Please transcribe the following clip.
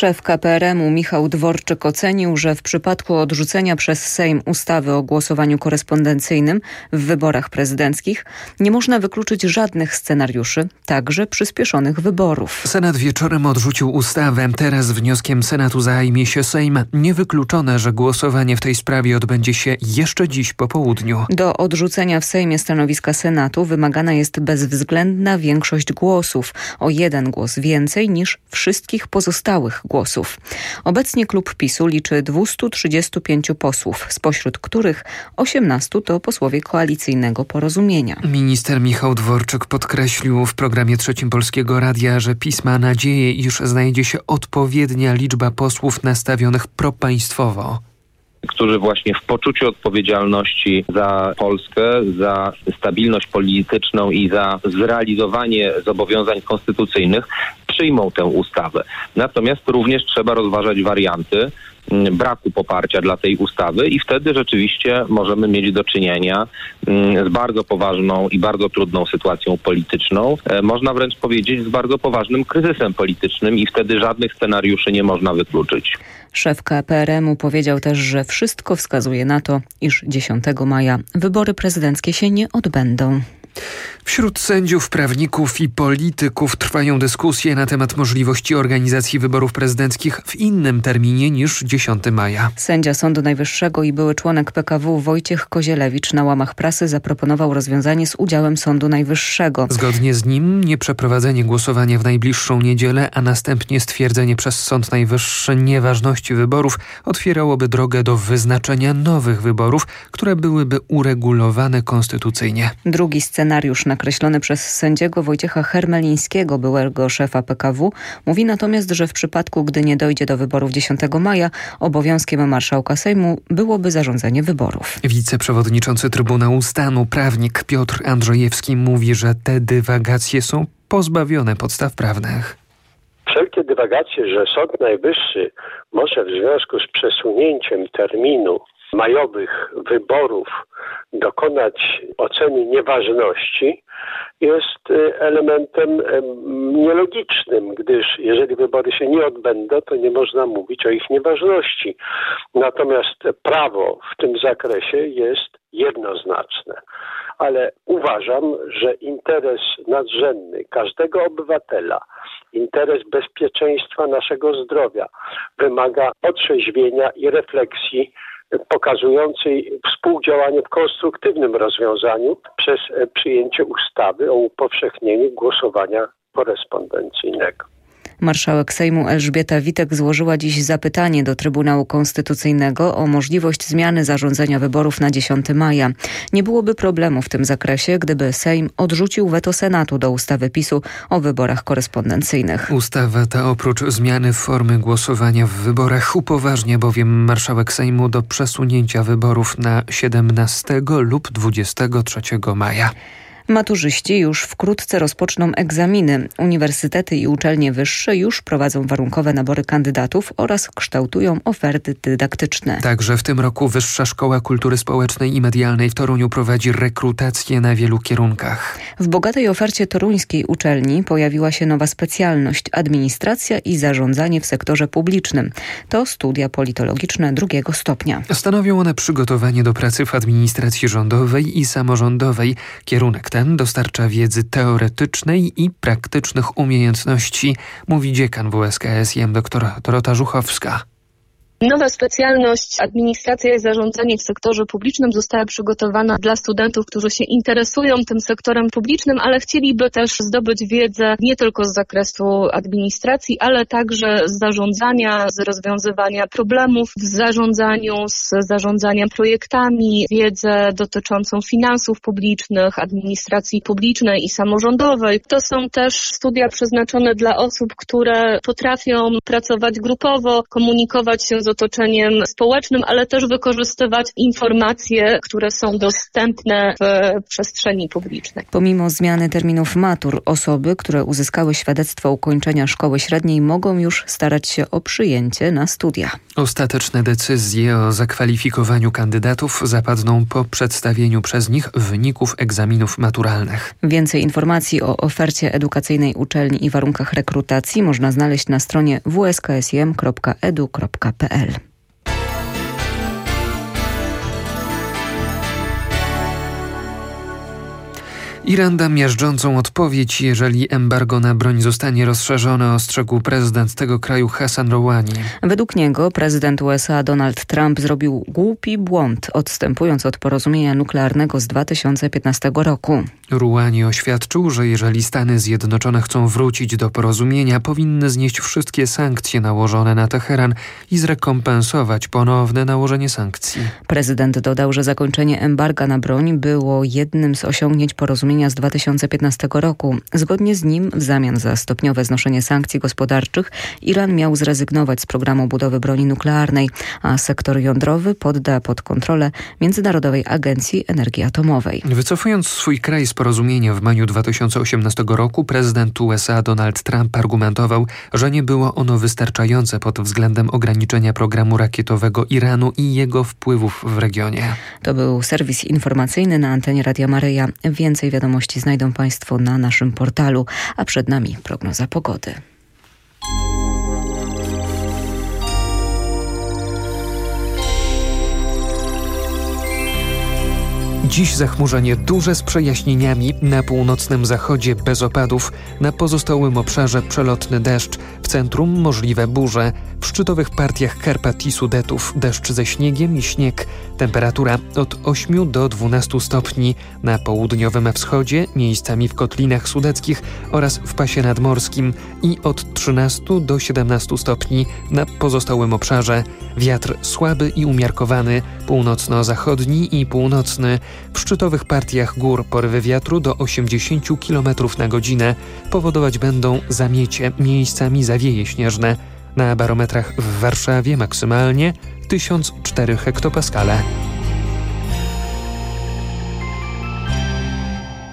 Szef KPRM-u Michał Dworczyk ocenił, że w przypadku odrzucenia przez Sejm ustawy o głosowaniu korespondencyjnym w wyborach prezydenckich nie można wykluczyć żadnych scenariuszy, także przyspieszonych wyborów. Senat wieczorem odrzucił ustawę. Teraz wnioskiem Senatu zajmie się Sejm. Niewykluczone, że głosowanie w tej sprawie odbędzie się jeszcze dziś po południu. Do odrzucenia w Sejmie stanowiska Senatu wymagana jest bezwzględna większość głosów, o 1 głos więcej niż wszystkich pozostałych głosów. Obecnie klub PiS-u liczy 235 posłów, spośród których 18 to posłowie koalicyjnego porozumienia. Minister Michał Dworczyk podkreślił w programie Trzecim Polskiego Radia, że PiS ma nadzieję, iż znajdzie się odpowiednia liczba posłów nastawionych propaństwowo, którzy właśnie w poczuciu odpowiedzialności za Polskę, za stabilność polityczną i za zrealizowanie zobowiązań konstytucyjnych przyjmą tę ustawę. Natomiast również trzeba rozważać warianty braku poparcia dla tej ustawy i wtedy rzeczywiście możemy mieć do czynienia z bardzo poważną i bardzo trudną sytuacją polityczną. Można wręcz powiedzieć z bardzo poważnym kryzysem politycznym i wtedy żadnych scenariuszy nie można wykluczyć. Szef KPRM-u powiedział też, że wszystko wskazuje na to, iż 10 maja wybory prezydenckie się nie odbędą. Wśród sędziów, prawników i polityków trwają dyskusje na temat możliwości organizacji wyborów prezydenckich w innym terminie niż 10 maja. Sędzia Sądu Najwyższego i były członek PKW Wojciech Kozielewicz na łamach prasy zaproponował rozwiązanie z udziałem Sądu Najwyższego. Zgodnie z nim nieprzeprowadzenie głosowania w najbliższą niedzielę, a następnie stwierdzenie przez Sąd Najwyższy nieważności wyborów otwierałoby drogę do wyznaczenia nowych wyborów, które byłyby uregulowane konstytucyjnie. Drugi scenariusz nakreślony przez sędziego Wojciecha Hermelińskiego, byłego szefa PKW, mówi natomiast, że w przypadku, gdy nie dojdzie do wyborów 10 maja, obowiązkiem marszałka Sejmu byłoby zarządzenie wyborów. Wiceprzewodniczący Trybunału Stanu, prawnik Piotr Andrzejewski mówi, że te dywagacje są pozbawione podstaw prawnych. Wszelkie dywagacje, że Sąd Najwyższy może w związku z przesunięciem terminu majowych wyborów dokonać oceny nieważności, jest elementem nielogicznym, gdyż jeżeli wybory się nie odbędą, to nie można mówić o ich nieważności. Natomiast prawo w tym zakresie jest jednoznaczne. Ale uważam, że interes nadrzędny każdego obywatela, interes bezpieczeństwa naszego zdrowia wymaga otrzeźwienia i refleksji pokazującej współdziałanie w konstruktywnym rozwiązaniu przez przyjęcie ustawy o upowszechnieniu głosowania korespondencyjnego. Marszałek Sejmu Elżbieta Witek złożyła dziś zapytanie do Trybunału Konstytucyjnego o możliwość zmiany zarządzenia wyborów na 10 maja. Nie byłoby problemu w tym zakresie, gdyby Sejm odrzucił weto Senatu do ustawy PiS-u o wyborach korespondencyjnych. Ustawa ta oprócz zmiany formy głosowania w wyborach upoważnia bowiem marszałek Sejmu do przesunięcia wyborów na 17 lub 23 maja. Maturzyści już wkrótce rozpoczną egzaminy. Uniwersytety i uczelnie wyższe już prowadzą warunkowe nabory kandydatów oraz kształtują oferty dydaktyczne. Także w tym roku Wyższa Szkoła Kultury Społecznej i Medialnej w Toruniu prowadzi rekrutację na wielu kierunkach. W bogatej ofercie toruńskiej uczelni pojawiła się nowa specjalność – administracja i zarządzanie w sektorze publicznym. To studia politologiczne 2. stopnia. Stanowią one przygotowanie do pracy w administracji rządowej i samorządowej. Kierunek ten dostarcza wiedzy teoretycznej i praktycznych umiejętności, mówi dziekan WSKSM dr Dorota Żuchowska. Nowa specjalność administracja i zarządzanie w sektorze publicznym została przygotowana dla studentów, którzy się interesują tym sektorem publicznym, ale chcieliby też zdobyć wiedzę nie tylko z zakresu administracji, ale także z zarządzania, z rozwiązywania problemów w zarządzaniu, z zarządzania projektami, wiedzę dotyczącą finansów publicznych, administracji publicznej i samorządowej. To są też studia przeznaczone dla osób, które potrafią pracować grupowo, komunikować się z otoczeniem społecznym, ale też wykorzystywać informacje, które są dostępne w przestrzeni publicznej. Pomimo zmiany terminów matur, osoby, które uzyskały świadectwo ukończenia szkoły średniej, mogą już starać się o przyjęcie na studia. Ostateczne decyzje o zakwalifikowaniu kandydatów zapadną po przedstawieniu przez nich wyników egzaminów maturalnych. Więcej informacji o ofercie edukacyjnej uczelni i warunkach rekrutacji można znaleźć na stronie wsksjm.edu.pl. Iran da miażdżącą odpowiedź, jeżeli embargo na broń zostanie rozszerzone, ostrzegł prezydent tego kraju Hassan Rouhani. Według niego prezydent USA Donald Trump zrobił głupi błąd, odstępując od porozumienia nuklearnego z 2015 roku. Rouhani oświadczył, że jeżeli Stany Zjednoczone chcą wrócić do porozumienia, powinny znieść wszystkie sankcje nałożone na Teheran i zrekompensować ponowne nałożenie sankcji. Prezydent dodał, że zakończenie embarga na broń było jednym z osiągnięć porozumienia z 2015 roku. Zgodnie z nim, w zamian za stopniowe znoszenie sankcji gospodarczych, Iran miał zrezygnować z programu budowy broni nuklearnej, a sektor jądrowy podda pod kontrolę Międzynarodowej Agencji Energii Atomowej. Wycofując swój kraj z porozumienia w maju 2018 roku, prezydent USA Donald Trump argumentował, że nie było ono wystarczające pod względem ograniczenia programu rakietowego Iranu i jego wpływów w regionie. To był serwis informacyjny na antenie Radia Maryja. Więcej wiadomości znajdą Państwo na naszym portalu, a przed nami prognoza pogody. Dziś zachmurzenie duże z przejaśnieniami, na północnym zachodzie bez opadów, na pozostałym obszarze przelotny deszcz, w centrum możliwe burze, w szczytowych partiach Karpat i Sudetów deszcz ze śniegiem i śnieg, temperatura od 8 do 12 stopni, na południowym wschodzie, miejscami w kotlinach sudeckich oraz w pasie nadmorskim i od 13 do 17 stopni na pozostałym obszarze, wiatr słaby i umiarkowany, północno-zachodni i północny, w szczytowych partiach gór porywy wiatru do 80 km na godzinę powodować będą zamiecie, miejscami zawieje śnieżne. Na barometrach w Warszawie maksymalnie 1004 hektopaskale.